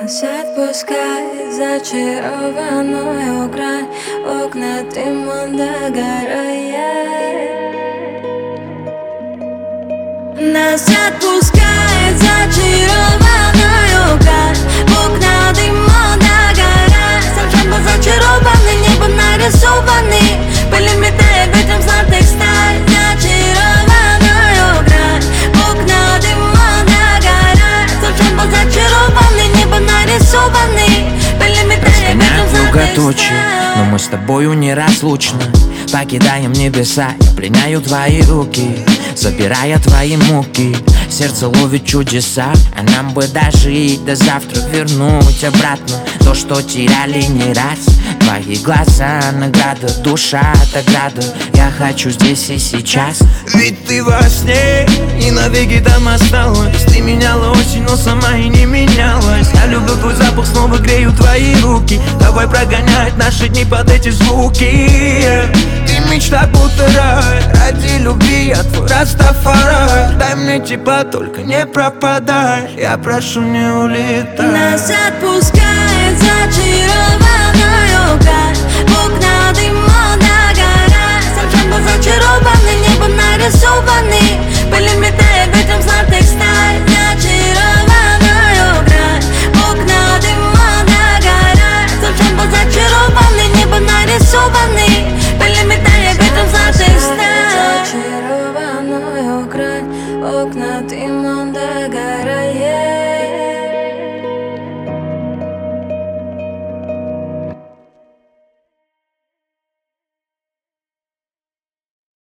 Нас отпускает зачарованную грань, окна дымом догорает. Нас отпускает зачарованную грань, окна дымом догорает. Сам был зачарованный, небом нарисованный, пылью метает ветром золотых сталь. Зачарованную грань, окна дымом догорает. Сам был зачарованный, небом нарисованный, пылью метает ветром золотых сталь. Но мы с тобою неразлучны. Покидаем небеса, я пленяю твои руки, забирая твои муки. Сердце ловит чудеса, а нам бы дожить до завтра, вернуть обратно то, что теряли не раз. Твои глаза награда, душа награда. Я хочу здесь и сейчас. Ведь ты во сне и навеки там осталась. Ты меняла осень, но сама и не менялась. Я люблю твой запах, снова грею твои руки. Давай прогонять наши дни под эти звуки. Ты мечта будто рай, ради любви я твой Растафарай. Дай мне тепла, только не пропадай, я прошу, не улетай. Нас отпускает зачарованную грань,